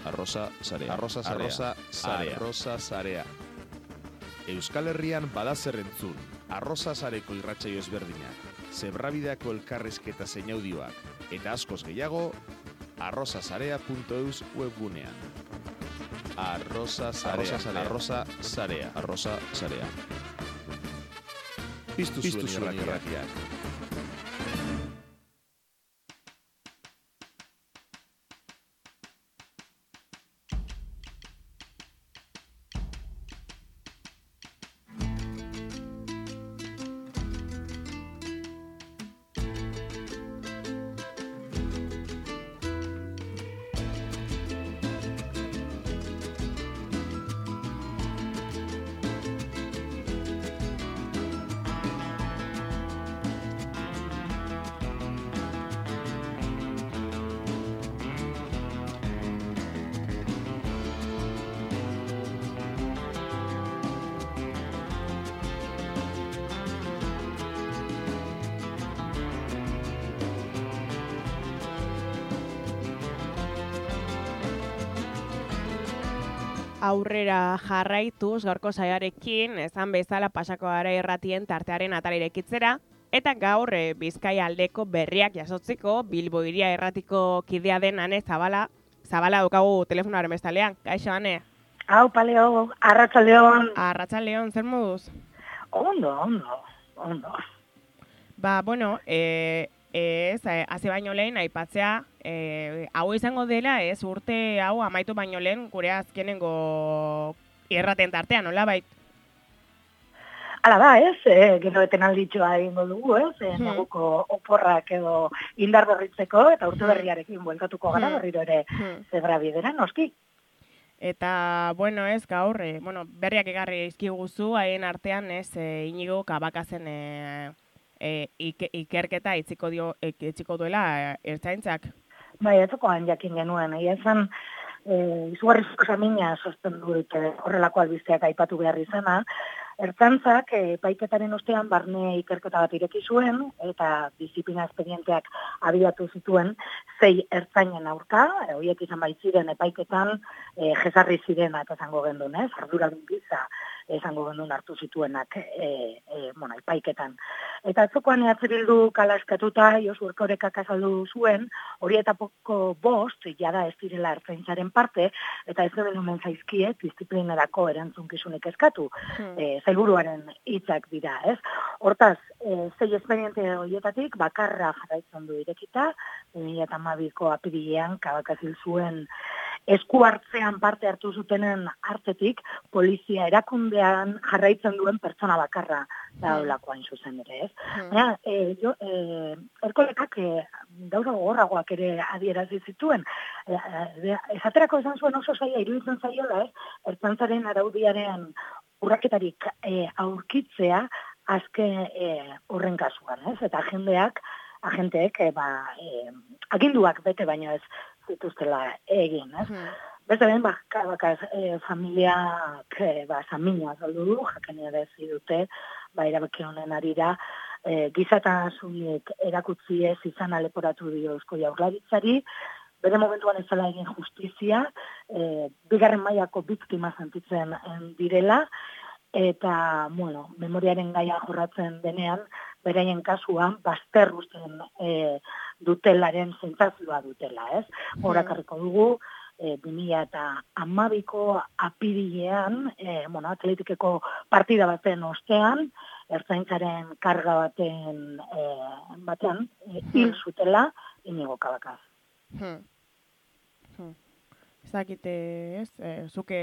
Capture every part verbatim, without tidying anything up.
Arrosa Sarea. Arrosa Sarea. Arrosa Sarea. Arrosa Sarea. Euskal Herrian badazer entzun. Arrosa Sareko irratsaio ezberdinak, Zebrabideako elkarrizketa zein audioak, eta askoz gehiago, arrosasarea punto eus webgunean. Arrosa Sarea. Arrosa Sarea. Arrosa Sarea. Piztu zuen irratiak. Aurrera jarraituz gaurko saiarekin, esan bezala pasako gara irratien tartearen atal irekitzera, eta gaur e, Bizkaia aldeko berriak jasotzeko Bilbo hiria erratiko kidea den Ane Zabala, Zabala daukagu telefonoaren bestalean. Kaixo, Ane? Hau, paleo, arratsaldeon. Arratsaldeon, zer moduz? Ondo, ondo, ondo. Ba, bueno, e, ez, hasi baino lehen, aipatzea, e, hau izango dela, ez, urte hau amaitu baino lehen, gure azkenengo irraten tartean, nola bait? Hala da, ez, e, gero etenalditxoa egingo dugu, ez, e, hmm. neguko oporrak edo indar berritzeko, eta urte berriarekin bueltatuko gara, hmm. berriro ere hmm. Zebrabidera, noski. Eta, bueno, ez, gaur, e, bueno, berriak egarri izkiguzu, haien artean, ez, e, Inigo Kabakazen e, e, ike, ikerketa itziko, dio, e, itziko duela e, ertzaintzak. Bai, etzokoan jakin genuen, egia esan, e, izugarrizko samina sosten dut horrelako albisteak aipatu behar izana, ertzaintzak epaiketaren ostean barne ikerketa bat ireki zuen eta disiplina espedienteak abiatu zituen sei ertzainen aurka, horiek izan baitziren epaiketan e, jesarri zirenak esango gendun, ez? Arduradun gisa esango gendun hartu zituenak e, e, bueno, epaiketan. Eta atzokoan ehatze bildu kalaskatuta Josu Erkorekak azaldu zuen, horietako bost, jada ez direla ertzaintzaren parte, eta ez duen omen zaizkie disiplinerako erantzunkizunik eskatu. Hmm. E, Zailburuaren hitzak dira, ez? Hortaz, e, zei espediente horietatik bakarra jarraitzen du irekita, bi mila hamabiko apirilean Kabakazil zuen esku hartzean parte hartu zutenen artetik, polizia erakundean jarraitzen duen pertsona bakarra daulako hain zuzen ere, ez? Hmm. Baina, e, jo, e, Erkolekak e, gauza gogorragoak ere adierazi zituen. E, e, esaterako esan zuen oso zaila, iruditzen zaiola, ez? Ertzaintzaren araudiaren urraketarik e, aurkitzea azken e, horren kasuan, ez? Eta agendeak, agenteek, e, ba, e, aginduak bete baino ez zituztela egin, ez? Hmm. Beste ben, ba, Kabakaz e, familiak, e, ba, zamina zaldu du, jaken ere zidute, ba, erabaki honen arira, e, gizatasunik erakutzi ez izan aleporatu dio Eusko Jaurlaritzari, bere momentuan ez zela egin justizia, e, bigarren mailako biktima sentitzen direla, eta, bueno, memoriaren gaia jorratzen denean, beraien kasuan, bazter uzten e, dutelaren sentsazioa dutela, ez? Horakarriko dugu, e, bi mila hamabiko apirilean, e, bueno, atletikeko partida baten ostean, ertzaintzaren karga baten e, batean, e, hil zutela Inigo Kabakaz. Hmm. Hmm. Ezakite, ez, e, zuke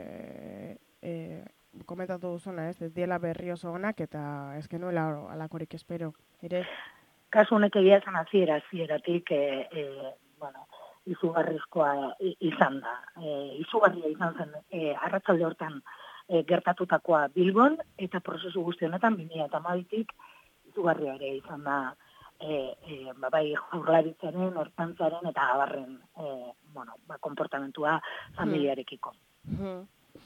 e, komentatu duzuna, ez, ez diela berri oso onak eta ez genuela alakorik espero, ere? Kasu honek egia esan hasiera hasieratik e, e, bueno, izugarrizkoa izan da. E, izugarria izan zen e, arratsalde hortan e, gertatutakoa Bilbon, eta prozesu guzti honetan bi mila hamabitik izugarria ere izan da e, e, ba, bai Jaurlaritzaren, Ertzaintzaren eta abarren e, bueno, ba, konportamentua familiarekiko. Hmm.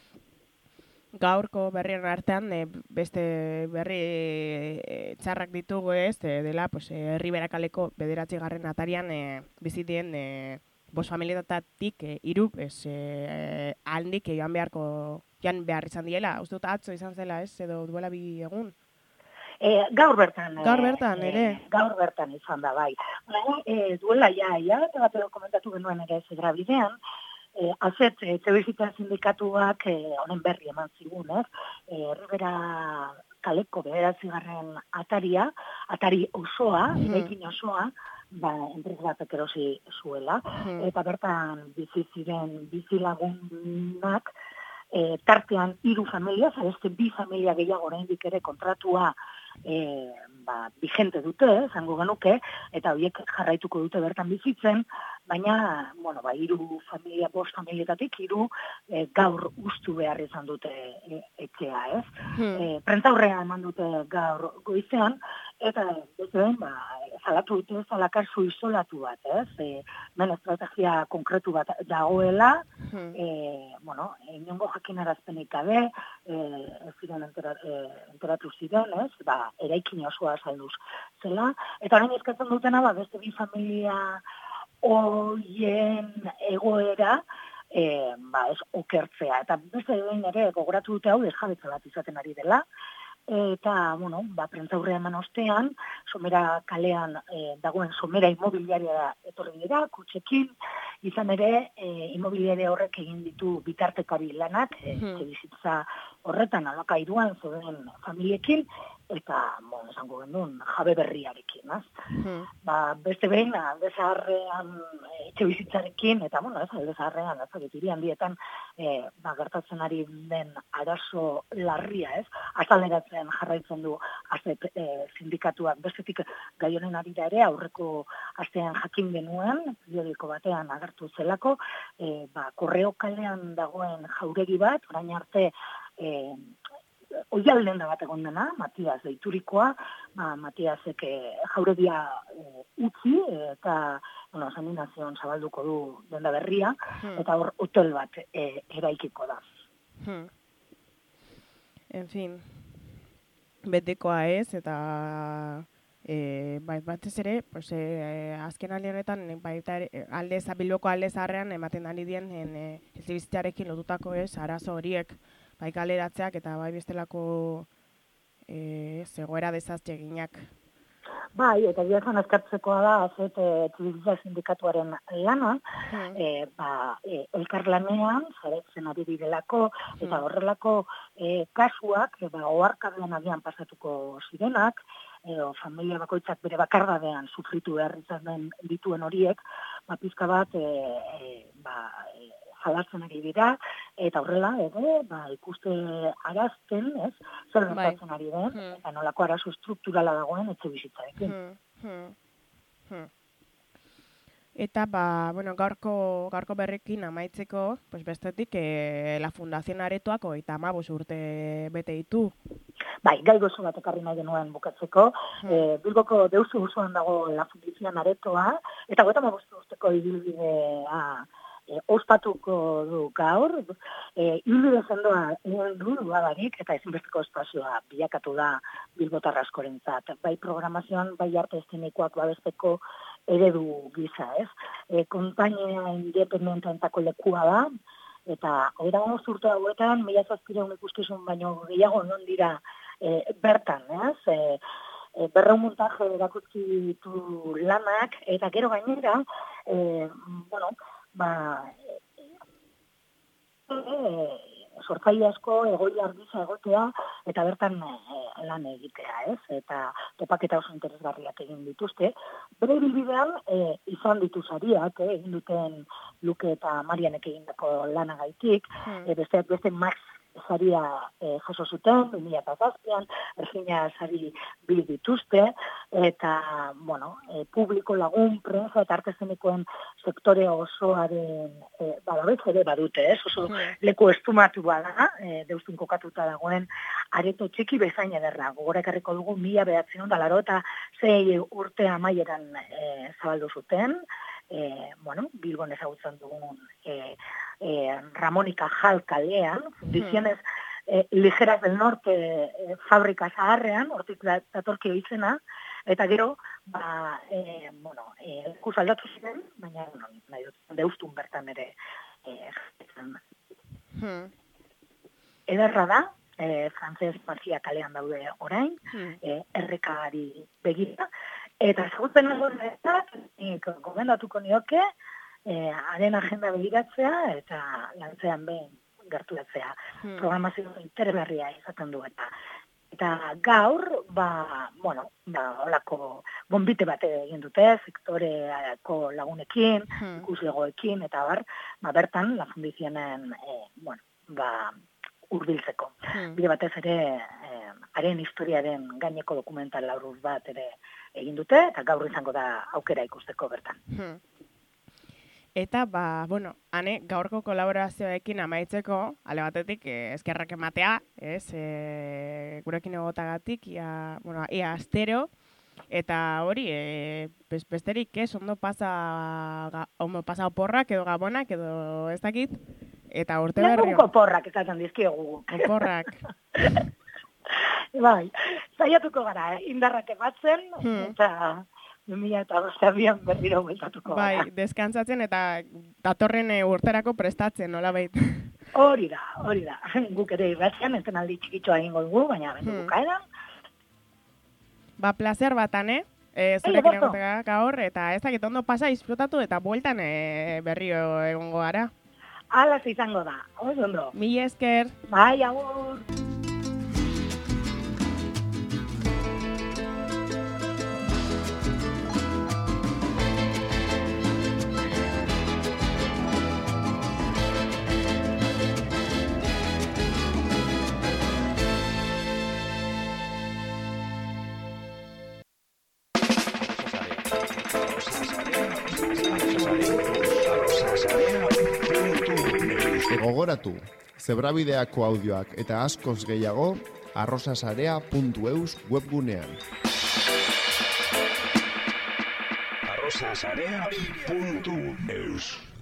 Gaurko berrien artean e, beste berri e, txarrak ditugu, ez, e, dela pues, e, Herri Berakaleko bederatzigarren atarian e, bizitien e, bos familietatik e, iru, ez, e, aldik joan beharko, joan behar izan diela, uste dut atzo izan zela, ez, edo duela bi egun. E, gaur bertan. Gaur bertan, e, ere. Gaur bertan izan da, bai. Baina, e, duela ja, ja, eta bat edo komentatu genuen ere Zebrabidean, e, azet, e, etxebizitza sindikatuak e, honen berri eman zigun, ez? E, Erribera kaleko bederatzigarren ataria, atari osoa, Hmm. eraikin osoa, ba, enpresa batek erosi zuela, Hmm. eta bertan bizi ziren bizilagunak, E, tartean hiru familia, beste bi familia gehiago oraindik ere kontratua e, ba, vigente dute, esango genuke, eta horiek jarraituko dute bertan bizitzen, baina, bueno, ba, hiru familia, bost familietatik, hiru e, gaur ustu behar izan dute e, etxea, ez? Hmm. E, prentzaurrea eman dute gaur goizean, eta bezuen, ba, salatu dute zala kasu isolatu bat, ez? E, men estrategia konkretu bat dagoela, Hmm. e, bueno, inongo jakinarazpenik gabe, e, ez ziren entera, e, enteratu ziren, ez? Ba, eraikin osoa salduz zela, eta orain eskatzen dutena, ba, beste bi familia hoien egoera, e, ba, ez okertzea. Eta beste behin ere gogoratu dute hau desjabetza bat izaten ari dela, eta, bueno, ba, prentzaurrea eman ostean, Somera kalean e, dagoen Somera Immobiliaria etorri dira, kutxekin, izan ere, e, immobiliaria horrek egin ditu bitartekari lanak, e, Hmm. bizitza horretan alokairuan zeuden familiekin, eta, bueno, esango gendun, jabe berriarekin, az? Hmm. Ba, beste behin, alde zaharrean etxe bizitzarekin, eta, bueno, ez, alde zaharrean, ez, hiri handietan, e, ba, gertatzen ari den arazo larria, ez? Azaleratzen jarraitzen du azet e, sindikatuak, bestetik gai honen arira ere, aurreko astean jakin genuen, periodiko batean agertu zelako, e, ba, korreo kalean dagoen jauregi bat, orain arte, e, oialden da bat egon dena, Matias deiturikoa, ba, Matiasek e, jauregia e, utzi, eta, bueno, saninazion zabalduko du denda berria, Hmm. eta hor hotel bat e, eraikiko da. Hmm. En fin, betikoa ez, eta e, bai, batez ere, pues, e, azken aldi honetan, baita ere, alde Bilboko alde zaharrean ematen ari dien e, etxebizitzarekin lotutako ez, arazo horiek, bai kaleratzeak eta bai bestelako e, zegoera desazteginak. Bai, eta biazan eskartzekoa da, azet, etxebizitza sindikatuaren lana, Hmm. e, ba, e, elkarlanean, zaretzen ari direlako, eta Hmm. horrelako e, kasuak, e, ba, oharkabean agian pasatuko zirenak, edo familia bakoitzak bere bakardadean sufritu behar izan den dituen horiek, ba, pizka bat, e, e, ba, e, jalatzen ari dira, eta horrela, ere, ba, ikuste arazten, ez, zer Bai. gertatzen ari den, Hmm. eta nolako arazo strukturala dagoen etxe bizitzarekin. Hmm. Hmm. Hmm. Eta, ba, bueno, gaurko, gaurko berrekin amaitzeko, pues bestetik, e, la Fundación Aretoak hogeita hamabost urte bete ditu. Bai, gai gozo bat ekarri nahi genuen bukatzeko. Hmm. E, Bilboko deustu osoan dago La Fundación Aretoa, eta goeta mabostu urteko ibilbidea e, ospatuko du gaur. E, ibilbide sendoa egin du dudarik, eta ezinbesteko espazioa bilakatu da Bilbotar askorentzat. Bai programazioan, bai arte eszenikoak babesteko eredu gisa, ez? E, konpainia independenteentako lekua da, eta hogeita hamabost urte hauetan, mila zazpiehun ikuskizun baino gehiago non dira e, bertan, ez? E, e, berrehun montaje erakutsi ditu lanak, eta gero gainera, e, bueno, ba, e, e, sortzaile asko egoi argiza egotea, eta bertan e, lan egitea, ez? Eta topaketa oso interesgarriak egin dituzte. Bere bilbidean e, izan ditu sariak, e, egin duten Luke eta Marianek egindako lanagaitik, Hmm. e, besteak beste Max saria e, jaso zuten, bi mila zazpian, Ergina sari bil dituzte, eta, bueno, e, publiko lagun, prensa eta arte eszenikoen sektore osoaren e, balabez ere badute, ez? Oso Hmm. leku estumatu bada, e, deustun kokatuta dagoen areto txiki bezain ederra. Gogora ekarriko dugu mila behatzen da laro eta zei urte amaieran e, zabaldu zuten, e, bueno, Bilbon ezagutzen dugun e, e, Ramonika Jal kalean, Fundiziones e, Ligeras del Norte e, fabrika zaharrean, hortik datorkio izena, eta gero ba, e, bueno, e, ikus aldatu ziren, baina, bueno, nahi dut, deustun bertan ere, e, jatzen. Hmm. Ederra da, e, frantzez Marzia kalean daude orain, Hmm. e, errekari begira, eta ezagutzen horretak, nik gomendatuko nioke, e, haren agenda begiratzea, eta lantzean behin gerturatzea. Hmm. Programazio interesgarria izaten du, eta Eta gaur, ba, bueno, ba, olako bombite bat egin dute, sektoreko lagunekin, Hmm. ikuslegoekin, eta bar, ba, bertan, la fundizionen, eh, bueno, ba, urbiltzeko. Hmm. Bide batez ere, eh, haren historiaren gaineko dokumental lauruz bat ere egin dute, eta gaur izango da aukera ikusteko bertan. Hmm. Eta, ba, bueno, hane, gaurko kolaborazioekin amaitzeko, ale batetik, eh, eskerrak ematea, ez, eh, gurekin egotagatik, ia, bueno, ia astero, eta hori, eh, bes, besterik, ez, ondo pasa, ga, ondo pasa oporrak, edo gabonak, edo ez dakit, eta urte berri. Lehenko oporrak ezaten dizkiegu. Oporrak. Bai, zaiatuko gara, eh? Indarrak ematzen, Hmm. eta bi mila eta bostean berriro bueltatuko Bai, gara. deskantzatzen eta datorren eh, urterako prestatzen, nola bait. Hori da, hori da. Guk ere irratzean, ez aldi txikitxoa egingo dugu, baina bendu Hmm. bukaeran. Ba, placer batan, eh? E, zurekin egotea gaur, eta ez dakit ondo pasa disfrutatu eta bueltan e, berrio egongo gara. Hala izango da, oso ondo. Mila esker. Bai, agur. Gogoratu, Zebrabideako audioak eta askoz gehiago arrosasarea puntu eus webgunean. arrosasarea puntu eus